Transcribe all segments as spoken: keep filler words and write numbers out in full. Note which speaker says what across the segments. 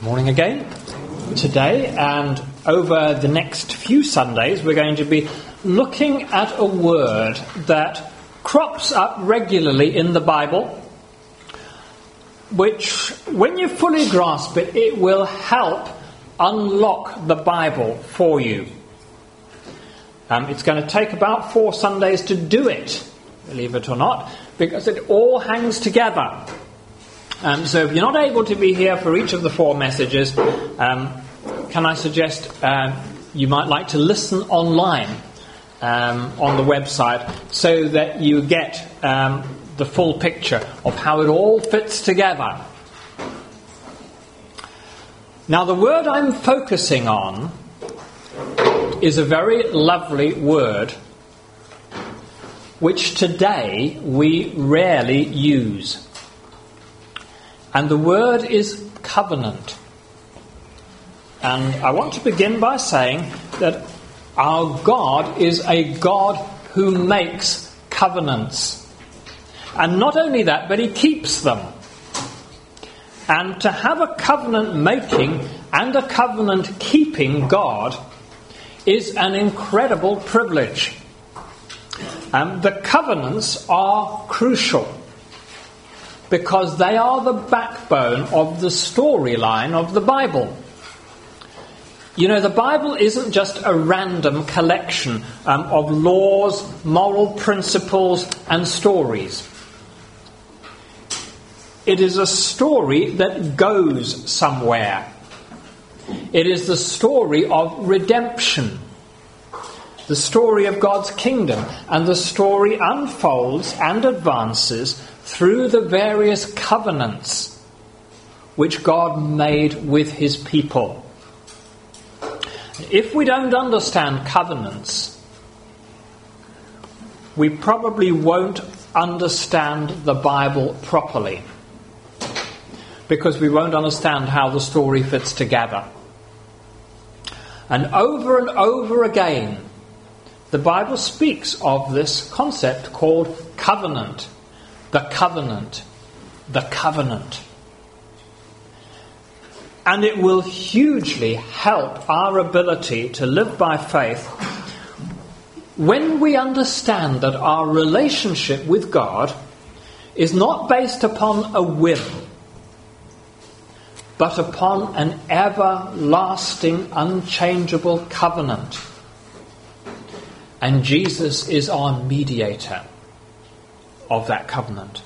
Speaker 1: Morning again. Today and over the next few Sundays we're going to be looking at a word that crops up regularly in the Bible, which when you fully grasp it, it will help unlock the Bible for you. Um, it's going to take about four Sundays to do it, believe it or not, because it all hangs together. Um, so if you're not able to be here for each of the four messages, um, can I suggest uh, you might like to listen online um, on the website so that you get um, the full picture of how it all fits together. Now, the word I'm focusing on is a very lovely word which today we rarely use. And the word is covenant. And I want to begin by saying that our God is a God who makes covenants. And not only that, but he keeps them. And to have a covenant making and a covenant keeping God is an incredible privilege. Um, the covenants are crucial, because they are the backbone of the storyline of the Bible. You know, the Bible isn't just a random collection um, of laws, moral principles, and stories. It is a story that goes somewhere. It is the story of redemption, the story of God's kingdom, and the story unfolds and advances through the various covenants which God made with his people. If we don't understand covenants, we probably won't understand the Bible properly, because we won't understand how the story fits together. And over and over again, the Bible speaks of this concept called covenant. The covenant. The covenant. And it will hugely help our ability to live by faith when we understand that our relationship with God is not based upon a whim, but upon an everlasting, unchangeable covenant. And Jesus is our mediator of that covenant.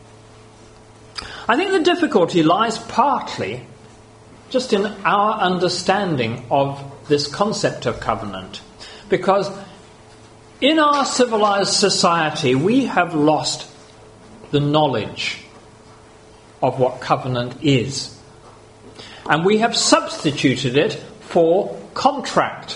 Speaker 1: I think the difficulty lies partly just in our understanding of this concept of covenant, because in our civilized society we have lost the knowledge of what covenant is, and we have substituted it for contract.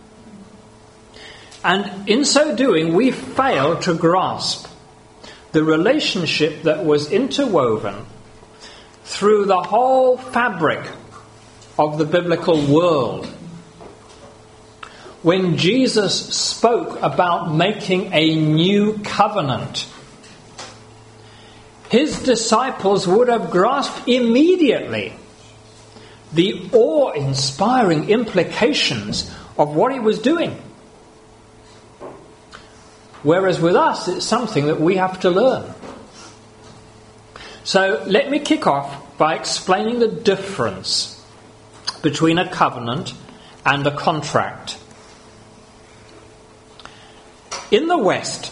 Speaker 1: And in so doing, we fail to grasp the relationship that was interwoven through the whole fabric of the biblical world. When Jesus spoke about making a new covenant, his disciples would have grasped immediately the awe-inspiring implications of what he was doing. Whereas with us, it's something that we have to learn. So let me kick off by explaining the difference between a covenant and a contract. In the West,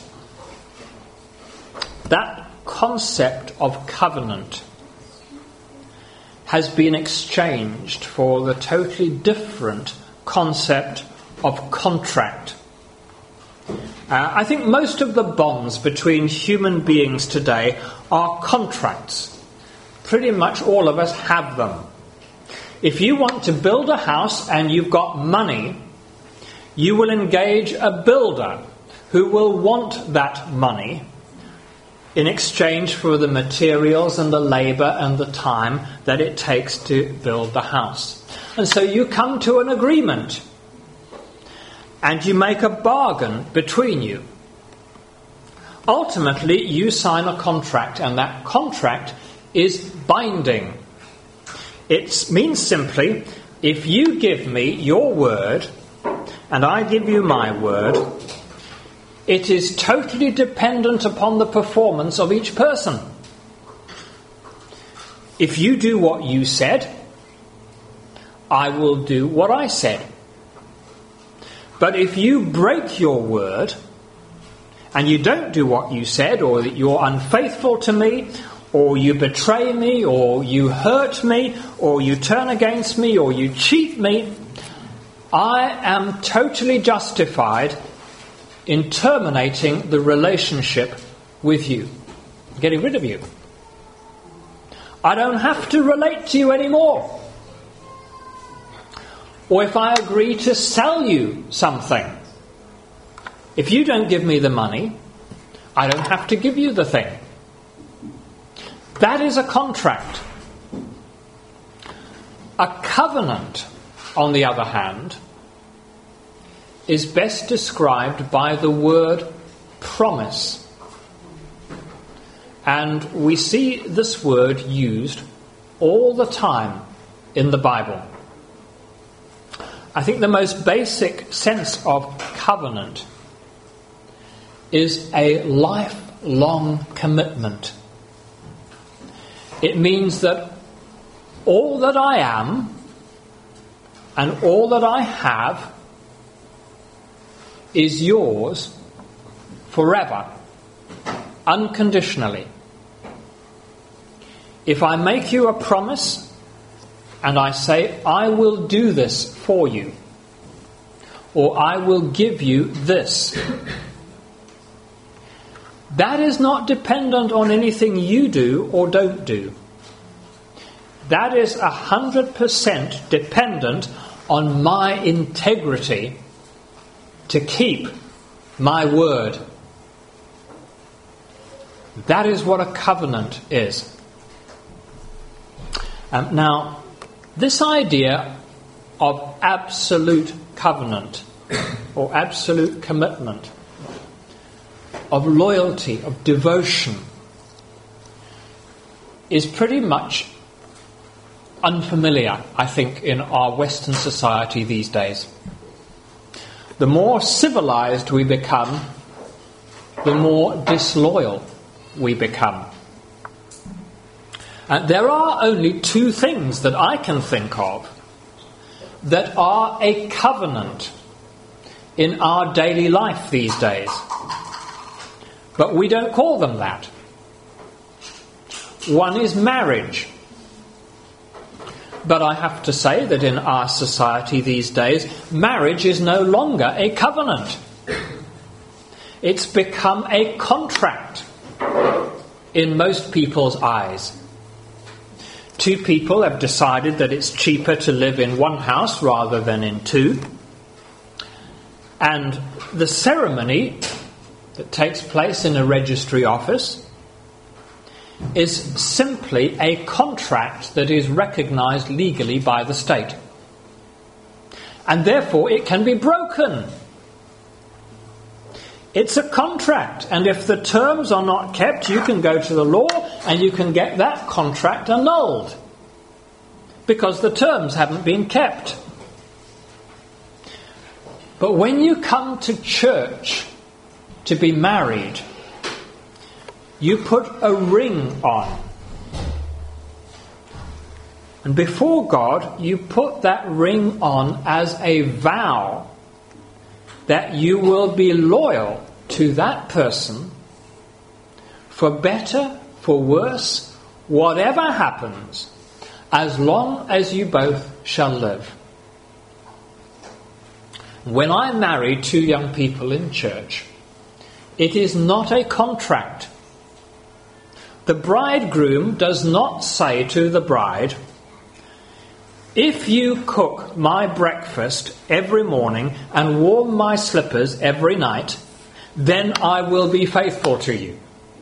Speaker 1: that concept of covenant has been exchanged for the totally different concept of contract. Uh, I think most of the bonds between human beings today are contracts. Pretty much all of us have them. If you want to build a house and you've got money, you will engage a builder who will want that money in exchange for the materials and the labour and the time that it takes to build the house. And so you come to an agreement, and you make a bargain between you. Ultimately, you sign a contract, and that contract is binding. It means simply, if you give me your word and I give you my word, it is totally dependent upon the performance of each person. If you do what you said, I will do what I said. But if you break your word and you don't do what you said, or that you're unfaithful to me, or you betray me, or you hurt me, or you turn against me, or you cheat me, I am totally justified in terminating the relationship with you, getting rid of you. I don't have to relate to you anymore. Or if I agree to sell you something, if you don't give me the money, I don't have to give you the thing. That is a contract. A covenant, on the other hand, is best described by the word promise. And we see this word used all the time in the Bible. I think the most basic sense of covenant is a lifelong commitment. It means that all that I am and all that I have is yours forever, unconditionally. If I make you a promise and I say, I will do this for you, or I will give you this, that is not dependent on anything you do or don't do. That is a hundred percent dependent on my integrity to keep my word. That is what a covenant is. Um, now, this idea of absolute covenant or absolute commitment, of loyalty, of devotion, is pretty much unfamiliar, I think, in our Western society these days. The more civilized we become, the more disloyal we become. And there are only two things that I can think of that are a covenant in our daily life these days. But we don't call them that. One is marriage. But I have to say that in our society these days, marriage is no longer a covenant. It's become a contract in most people's eyes. Two people have decided that it's cheaper to live in one house rather than in two. And the ceremony that takes place in a registry office is simply a contract that is recognised legally by the state. And therefore it can be broken. It's a contract, and if the terms are not kept, you can go to the law and you can get that contract annulled because the terms haven't been kept. But when you come to church to be married, you put a ring on. And before God, you put that ring on as a vow that you will be loyal to that person for better, for worse, whatever happens, as long as you both shall live. When I marry two young people in church, it is not a contract. The bridegroom does not say to the bride, if you cook my breakfast every morning and warm my slippers every night, then I will be faithful to you.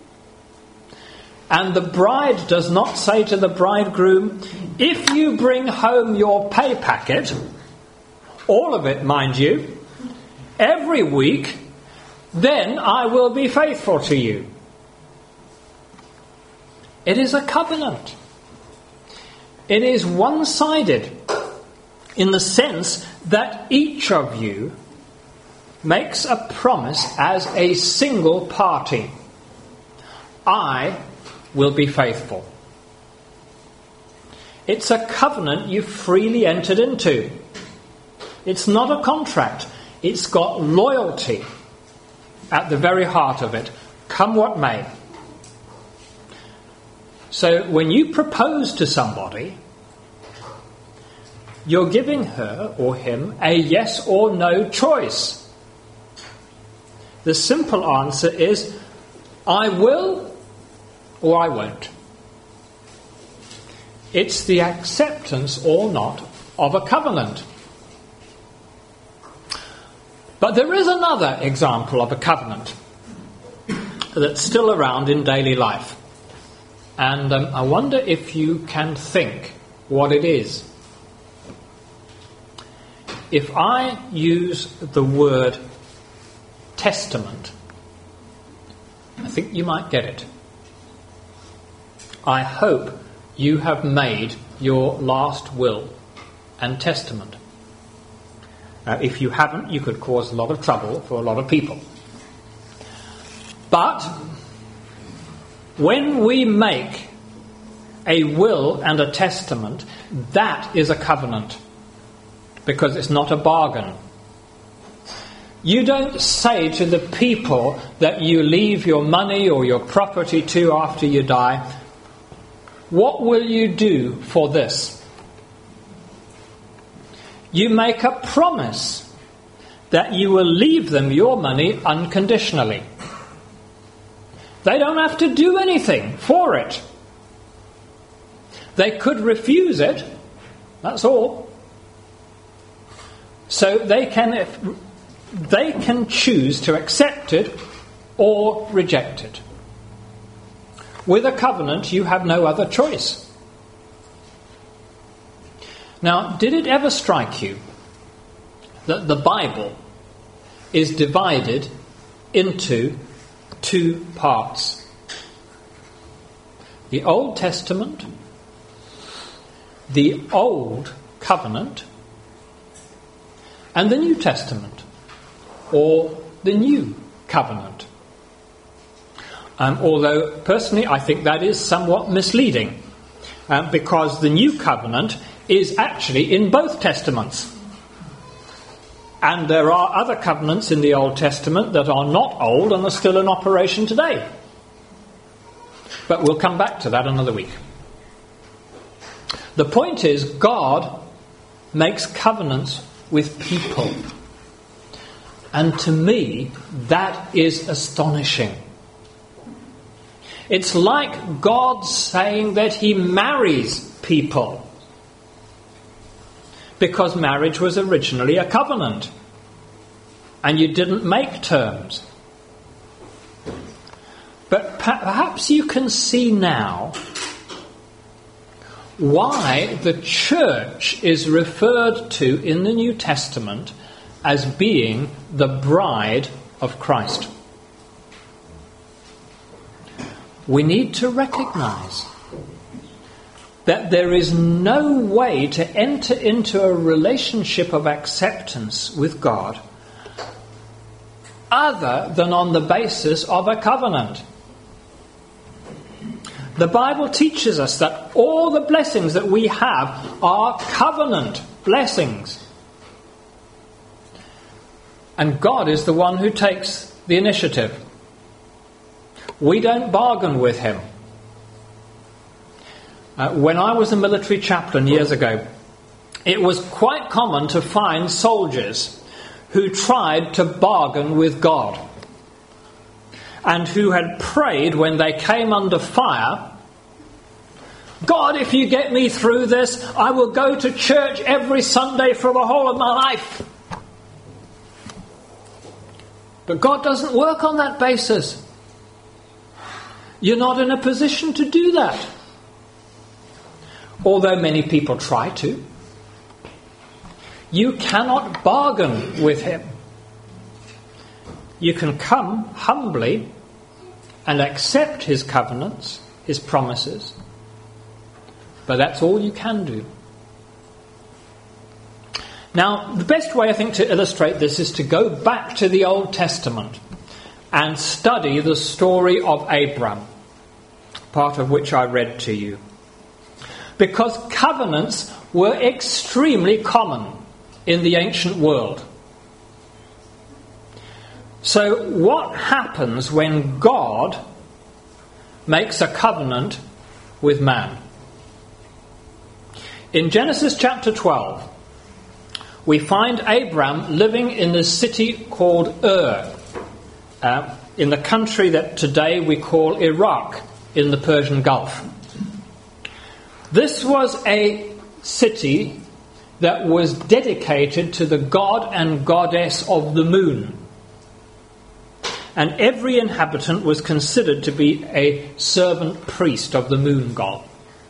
Speaker 1: And the bride does not say to the bridegroom, if you bring home your pay packet, all of it, mind you, every week, then I will be faithful to you. It is a covenant. It is one-sided in the sense that each of you makes a promise as a single party. I will be faithful. It's a covenant you freely entered into. It's not a contract. It's got loyalty at the very heart of it, come what may. So when you propose to somebody, you're giving her or him a yes or no choice. The simple answer is, I will or I won't. It's the acceptance or not of a covenant. But there is another example of a covenant that's still around in daily life. And um, I wonder if you can think what it is. If I use the word testament, I think you might get it. I hope you have made your last will and testament. Uh, if you haven't, you could cause a lot of trouble for a lot of people. But when we make a will and a testament, that is a covenant, because it's not a bargain. You don't say to the people that you leave your money or your property to after you die, what will you do for this? You make a promise that you will leave them your money unconditionally. They don't have to do anything for it. They could refuse it, that's all. So they can, they can choose to accept it or reject it. With a covenant, you have no other choice. Now, did it ever strike you that the Bible is divided into two parts? The Old Testament, the Old Covenant, and the New Testament, or the New Covenant. Um, although, personally, I think that is somewhat misleading, uh, because the New Covenant is actually in both Testaments. And there are other covenants in the Old Testament that are not old and are still in operation today. But we'll come back to that another week. The point is, God makes covenants with people. And to me, that is astonishing. It's like God saying that he marries people. Because marriage was originally a covenant. And you didn't make terms. But perhaps you can see now why the church is referred to in the New Testament as being the bride of Christ. We need to recognize that there is no way to enter into a relationship of acceptance with God other than on the basis of a covenant. The Bible teaches us that all the blessings that we have are covenant blessings. And God is the one who takes the initiative. We don't bargain with him. Uh, when I was a military chaplain years ago, it was quite common to find soldiers who tried to bargain with God and who had prayed when they came under fire, God, if you get me through this, I will go to church every Sunday for the whole of my life. But God doesn't work on that basis. You're not in a position to do that. Although many people try to. You cannot bargain with him. You can come humbly and accept his covenants, his promises, But that's all you can do. Now, the best way, I think, to illustrate this is to go back to the Old Testament and study the story of Abram, part of which I read to you. Because covenants were extremely common in the ancient world. So what happens when God makes a covenant with man? In Genesis chapter twelve, we find Abram living in the city called Ur, uh, in the country that today we call Iraq, in the Persian Gulf. This was a city that was dedicated to the god and goddess of the moon. And every inhabitant was considered to be a servant priest of the moon god.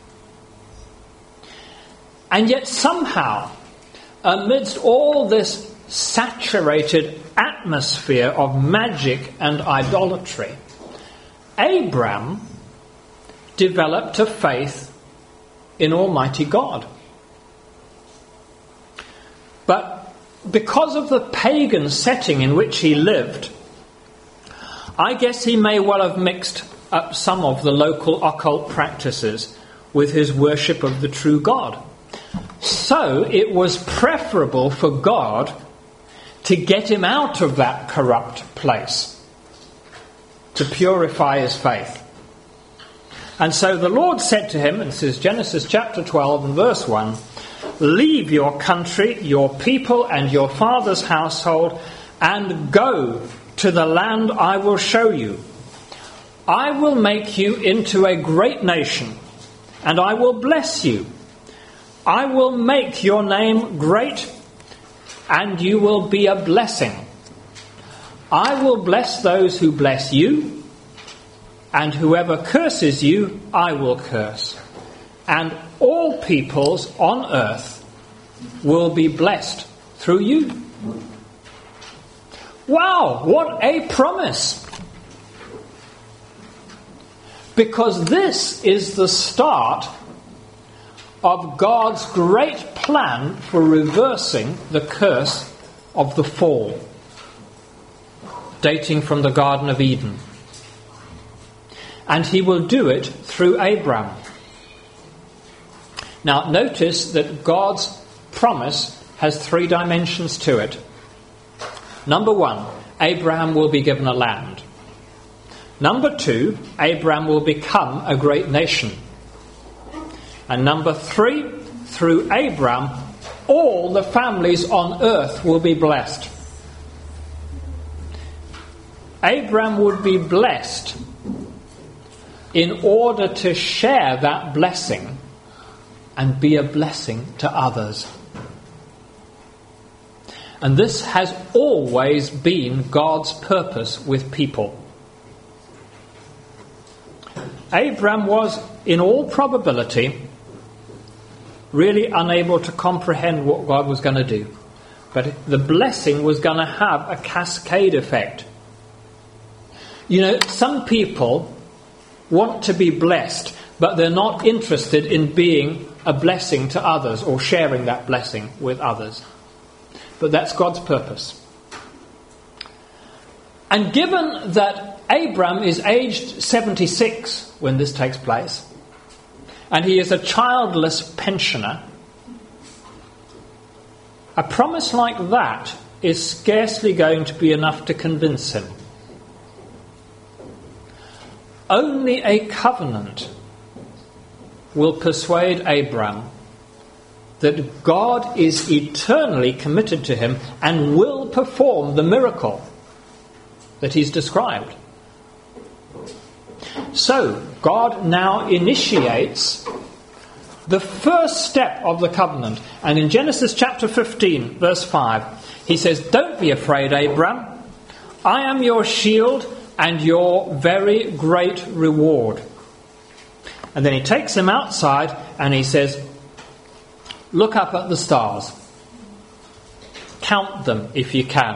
Speaker 1: And yet somehow, amidst all this saturated atmosphere of magic and idolatry, Abram developed a faith in Almighty God. But because of the pagan setting in which he lived, I guess he may well have mixed up some of the local occult practices with his worship of the true God. So it was preferable for God to get him out of that corrupt place, to purify his faith. And so the Lord said to him, and this is Genesis chapter twelve and verse one, "Leave your country, your people, and your father's household, and go to the land I will show you. I will make you into a great nation, and I will bless you. I will make your name great, and you will be a blessing. I will bless those who bless you, and whoever curses you, I will curse. And all peoples on earth will be blessed through you." Wow, what a promise! Because this is the start of God's great plan for reversing the curse of the fall, dating from the Garden of Eden. And he will do it through Abram. Now notice that God's promise has three dimensions to it. Number one, Abraham will be given a land. Number two, Abraham will become a great nation. And number three, through Abraham, all the families on earth will be blessed. Abraham would be blessed in order to share that blessing and be a blessing to others. And this has always been God's purpose with people. Abraham was, in all probability, really unable to comprehend what God was going to do. But the blessing was going to have a cascade effect. You know, some people want to be blessed, but they're not interested in being a blessing to others or sharing that blessing with others. But that's God's purpose. And given that Abram is aged seventy-six when this takes place, and he is a childless pensioner, a promise like that is scarcely going to be enough to convince him. Only a covenant will persuade Abram that God is eternally committed to him and will perform the miracle that he's described. So, God now initiates the first step of the covenant. And in Genesis chapter fifteen, verse five, he says, "Don't be afraid, Abram. I am your shield and your very great reward." And then he takes him outside and he says, "Look up at the stars. Count them if you can.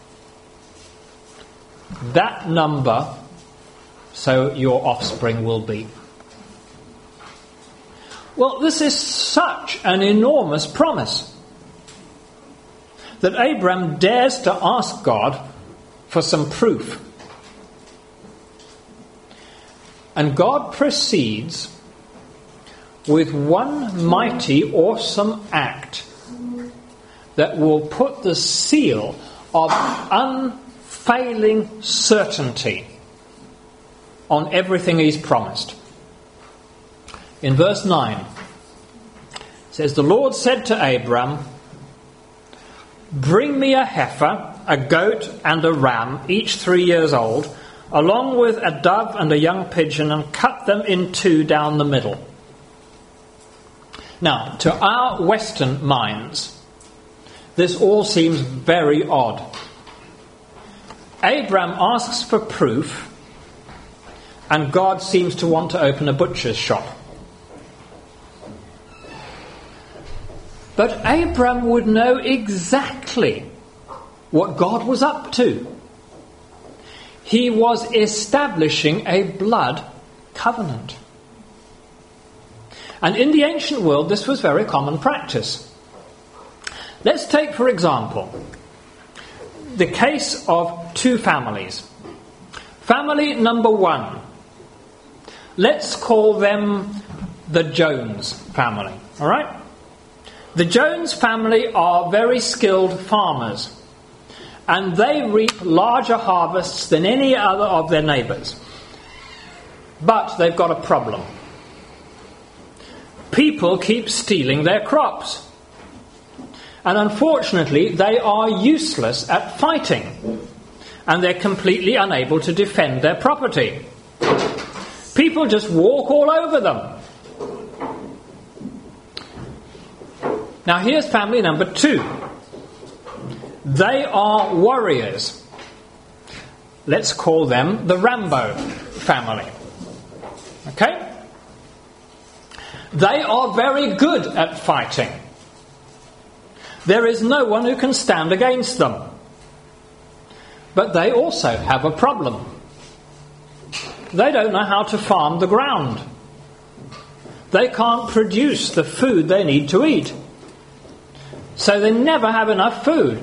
Speaker 1: That number, so your offspring will be." Well, this is such an enormous promise that Abraham dares to ask God for some proof. And God proceeds with one mighty, awesome act that will put the seal of unfailing certainty on everything he's promised. In verse nine, it says, "The Lord said to Abram, 'Bring me a heifer, a goat and a ram, each three years old, along with a dove and a young pigeon, and cut them in two down the middle.'" Now, to our Western minds, this all seems very odd. Abraham asks for proof, and God seems to want to open a butcher's shop. But Abraham would know exactly what God was up to. He was establishing a blood covenant. And in the ancient world, this was very common practice. Let's take, for example, the case of two families. Family number one. Let's call them the Jones family. All right? The Jones family are very skilled farmers, and they reap larger harvests than any other of their neighbours. But they've got a problem. People keep stealing their crops. And unfortunately, they are useless at fighting, and they're completely unable to defend their property. People just walk all over them. Now here's family number two. They are warriors. Let's call them the Rambo family. Okay? They are very good at fighting. There is no one who can stand against them. But they also have a problem. They don't know how to farm the ground. They can't produce the food they need to eat. So they never have enough food.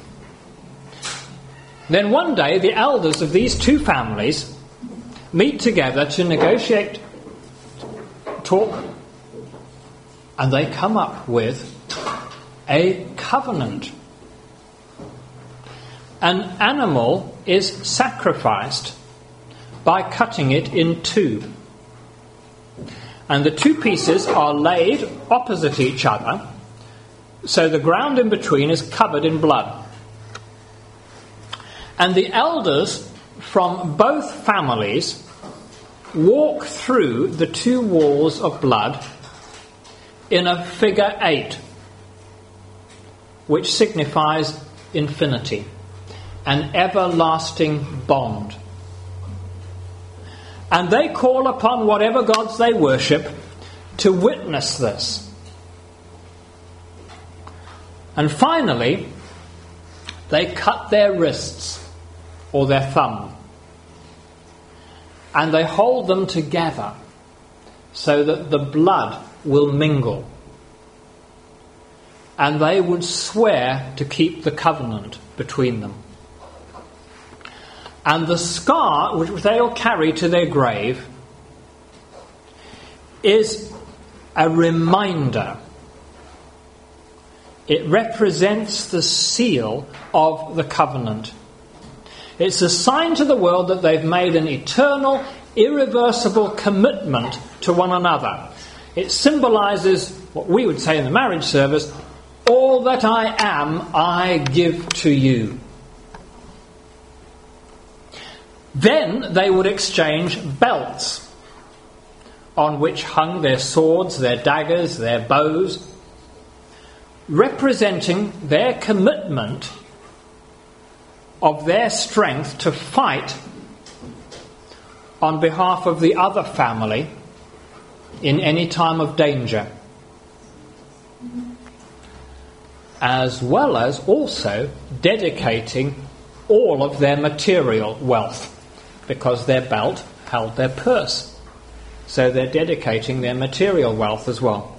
Speaker 1: Then one day the elders of these two families meet together to negotiate, talk, and they come up with a covenant. An animal is sacrificed by cutting it in two. And the two pieces are laid opposite each other, so the ground in between is covered in blood. And the elders from both families walk through the two walls of blood in a figure eight, which signifies infinity, an everlasting bond. And they call upon whatever gods they worship to witness this. And finally, they cut their wrists or their thumb, and they hold them together so that the blood will mingle. And they would swear to keep the covenant between them. And the scar which they'll carry to their grave is a reminder. It represents the seal of the covenant. It's a sign to the world that they've made an eternal, irreversible commitment to one another. It symbolises what we would say in the marriage service, all that I am, I give to you. Then they would exchange belts on which hung their swords, their daggers, their bows, representing their commitment of their strength to fight on behalf of the other family in any time of danger, as well as also dedicating all of their material wealth, because their belt held their purse. So So they're dedicating their material wealth as well.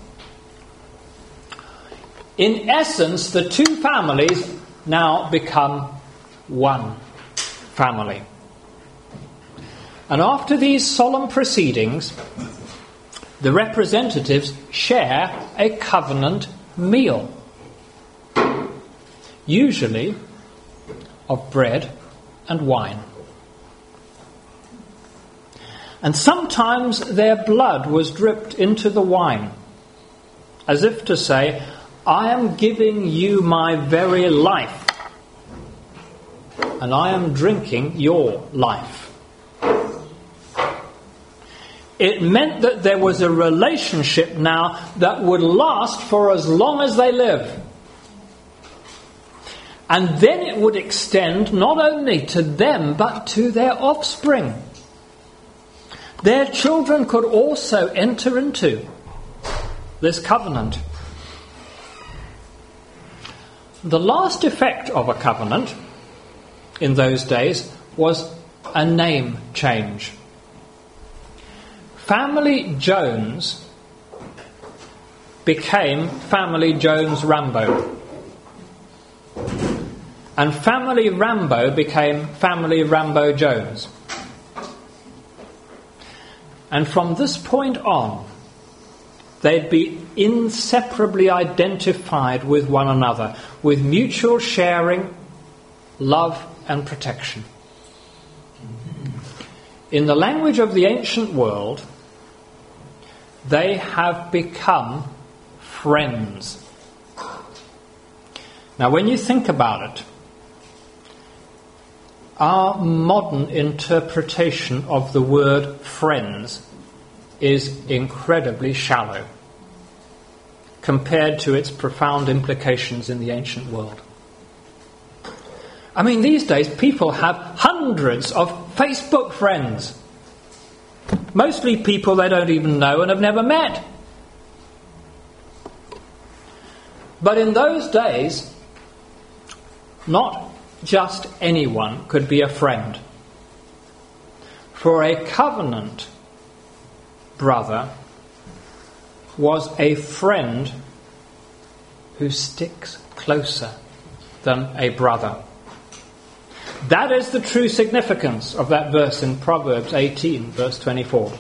Speaker 1: In essence, the two families now become one family. And after these solemn proceedings, the representatives share a covenant meal, usually of bread and wine. And sometimes their blood was dripped into the wine, as if to say, I am giving you my very life, and I am drinking your life. It meant that there was a relationship now that would last for as long as they live. And then it would extend not only to them, but to their offspring. Their children could also enter into this covenant. The last effect of a covenant in those days was a name change. Family Jones became Family Jones Rambo. And Family Rambo became Family Rambo Jones. And from this point on, they'd be inseparably identified with one another, with mutual sharing, love and protection. In the language of the ancient world, they have become friends. Now, when you think about it, our modern interpretation of the word friends is incredibly shallow compared to its profound implications in the ancient world. I mean, these days people have hundreds of Facebook friends. Mostly people they don't even know and have never met. But in those days, not just anyone could be a friend. For a covenant brother was a friend who sticks closer than a brother. That is the true significance of that verse in Proverbs eighteen, verse twenty-four.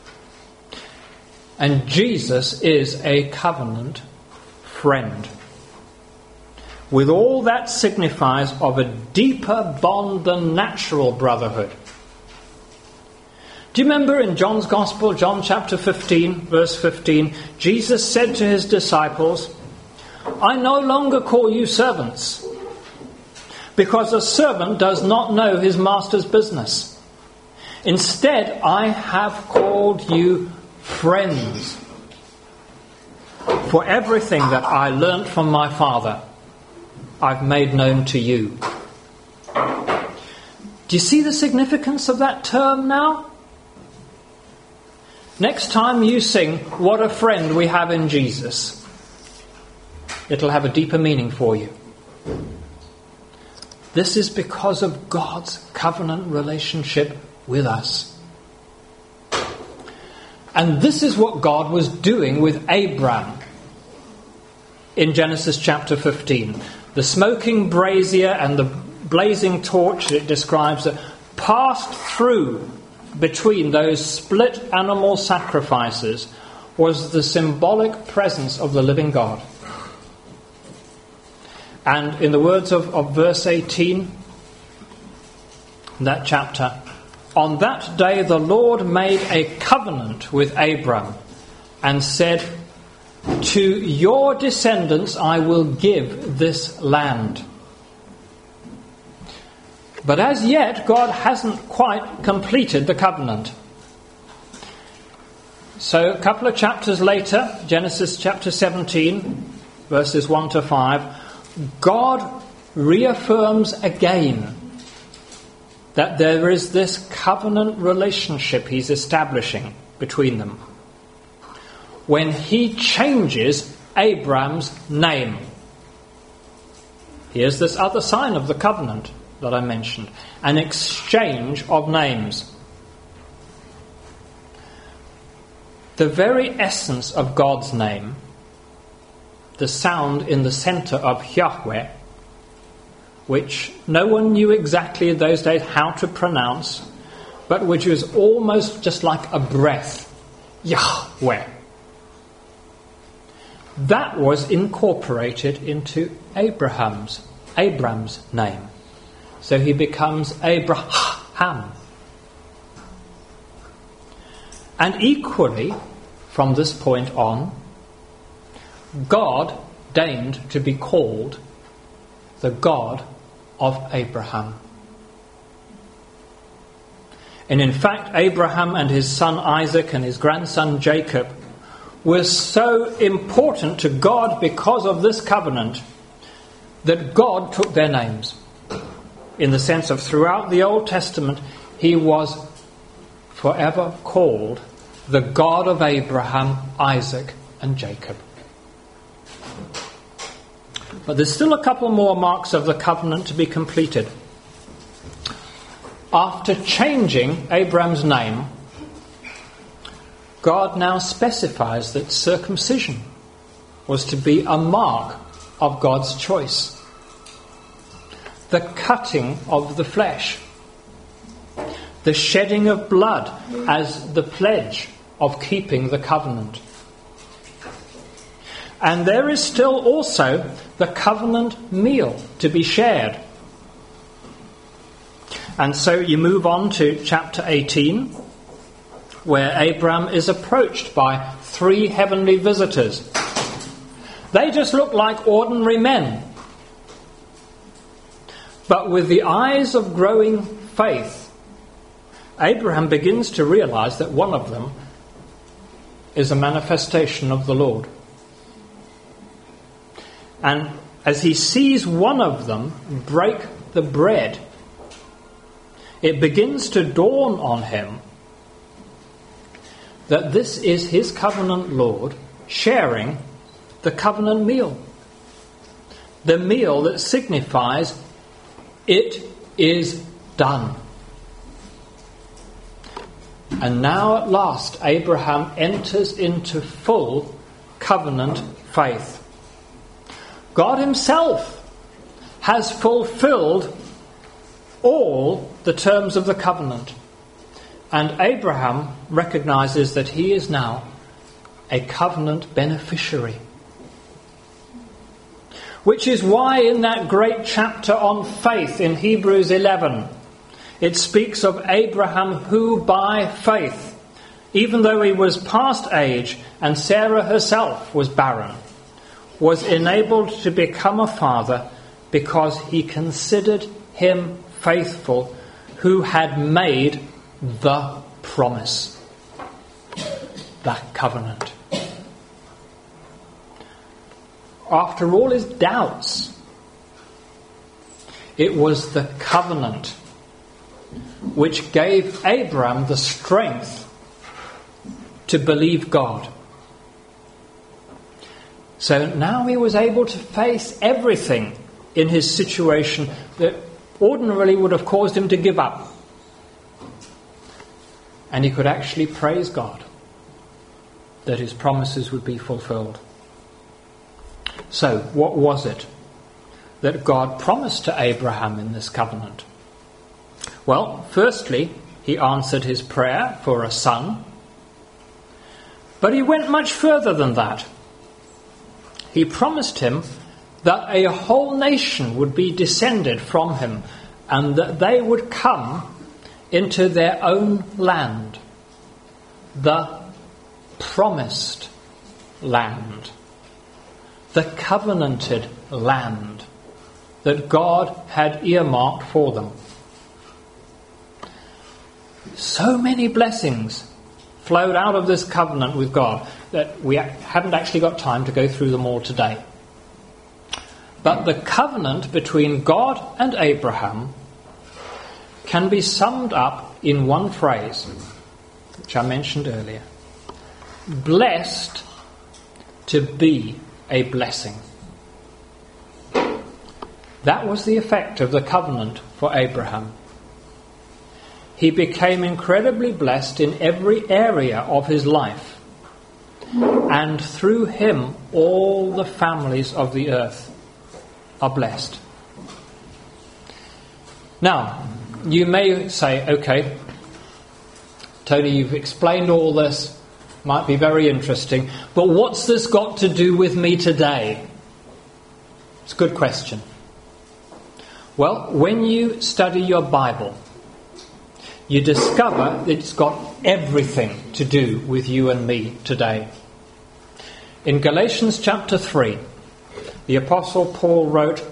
Speaker 1: And Jesus is a covenant friend, with all that signifies of a deeper bond than natural brotherhood. Do you remember in John's Gospel, John chapter fifteen, verse fifteen, Jesus said to his disciples, I no longer call you servants, because a servant does not know his master's business. Instead, I have called you friends. For everything that I learnt from my Father, I've made known to you. Do you see the significance of that term now? Next time you sing, What a Friend We Have in Jesus, it'll have a deeper meaning for you. This is because of God's covenant relationship with us. And this is what God was doing with Abraham in Genesis chapter fifteen. The smoking brazier and the blazing torch that it describes that passed through between those split animal sacrifices was the symbolic presence of the living God. And in the words of, of verse eighteen, that chapter, on that day the Lord made a covenant with Abram and said, to your descendants I will give this land. But as yet, God hasn't quite completed the covenant. So a couple of chapters later, Genesis chapter seventeen, verses one to five, God reaffirms again that there is this covenant relationship he's establishing between them when he changes Abram's name. Here's this other sign of the covenant that I mentioned, an exchange of names. the very essence of God's name, the sound in the center of Yahweh, which no one knew exactly in those days how to pronounce, but which was almost just like a breath, Yahweh. That was incorporated into Abraham's, Abram's name. So he becomes Abraham. And equally, from this point on, God deigned to be called the God of Abraham. And in fact, Abraham and his son Isaac and his grandson Jacob were so important to God because of this covenant that God took their names. In the sense of throughout the Old Testament, he was forever called the God of Abraham, Isaac, and Jacob. But there's still a couple more marks of the covenant to be completed. After changing Abraham's name, God now specifies that circumcision was to be a mark of God's choice. The cutting of the flesh. The shedding of blood as the pledge of keeping the covenant. And there is still also the covenant meal to be shared. And so you move on to chapter eighteen, where Abraham is approached by three heavenly visitors. They just look like ordinary men. But with the eyes of growing faith, Abraham begins to realize that one of them is a manifestation of the Lord. And as he sees one of them break the bread, it begins to dawn on him that this is his covenant Lord sharing the covenant meal. The meal that signifies it is done. And now at last Abraham enters into full covenant faith. God himself has fulfilled all the terms of the covenant. And Abraham recognizes that he is now a covenant beneficiary. Which is why in that great chapter on faith in Hebrews eleven, it speaks of Abraham who by faith, even though he was past age and Sarah herself was barren, was enabled to become a father because he considered him faithful who had made the promise, that covenant. After all his doubts, it was the covenant which gave Abraham the strength to believe God. So now he was able to face everything in his situation that ordinarily would have caused him to give up. And he could actually praise God that his promises would be fulfilled. So, what was it that God promised to Abraham in this covenant? Well, firstly, he answered his prayer for a son. But he went much further than that. He promised him that a whole nation would be descended from him and that they would come into their own land, the promised land, the covenanted land that God had earmarked for them. So many blessings flowed out of this covenant with God that we haven't actually got time to go through them all today. But the covenant between God and Abraham can be summed up in one phrase, which I mentioned earlier. Blessed to be a blessing. That was the effect of the covenant for Abraham. He became incredibly blessed in every area of his life. and through him all the families of the earth are blessed. Now, you may say, okay, Tony, you've explained all this, might be very interesting, but what's this got to do with me today? It's a good question. Well, when you study your Bible, you discover that it's got everything to do with you and me today. In Galatians chapter three, the Apostle Paul wrote,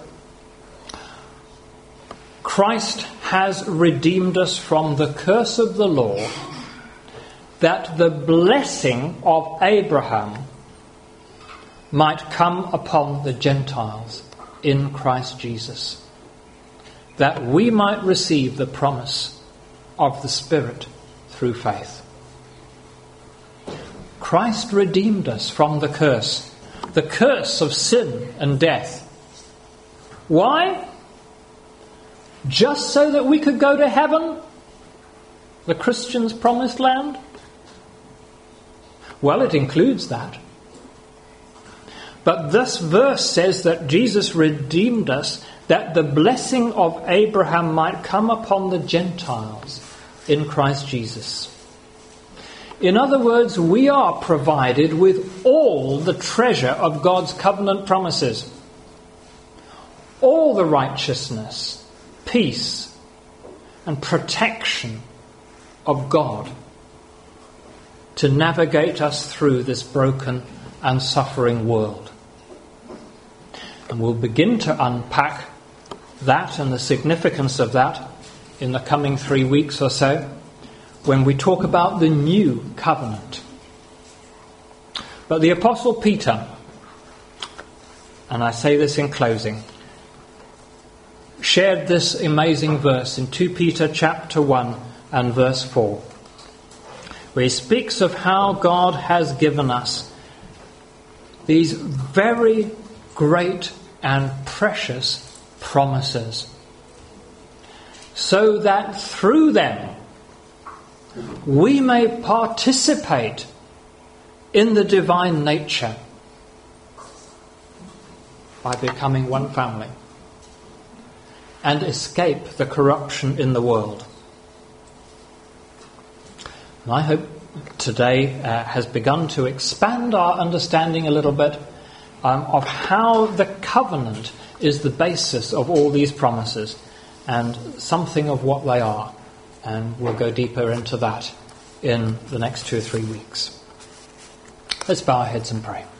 Speaker 1: Christ has redeemed us from the curse of the law, that the blessing of Abraham might come upon the Gentiles in Christ Jesus, that we might receive the promise of the Spirit through faith. Christ redeemed us from the curse, the curse of sin and death. Why? Just so that we could go to heaven, the Christian's promised land? Well, it includes that. But this verse says that Jesus redeemed us, that the blessing of Abraham might come upon the Gentiles in Christ Jesus. In other words, we are provided with all the treasure of God's covenant promises. All the righteousness, peace, and protection of God to navigate us through this broken and suffering world. And we'll begin to unpack that and the significance of that in the coming three weeks or so when we talk about the new covenant. But the Apostle Peter, and I say this in closing, shared this amazing verse in Second Peter chapter one and verse four, where he speaks of how God has given us these very great and precious promises, so that through them we may participate in the divine nature by becoming one family and escape the corruption in the world. And I hope today uh, has begun to expand our understanding a little bit um, of how the covenant is the basis of all these promises and something of what they are. And we'll go deeper into that in the next two or three weeks. Let's bow our heads and pray.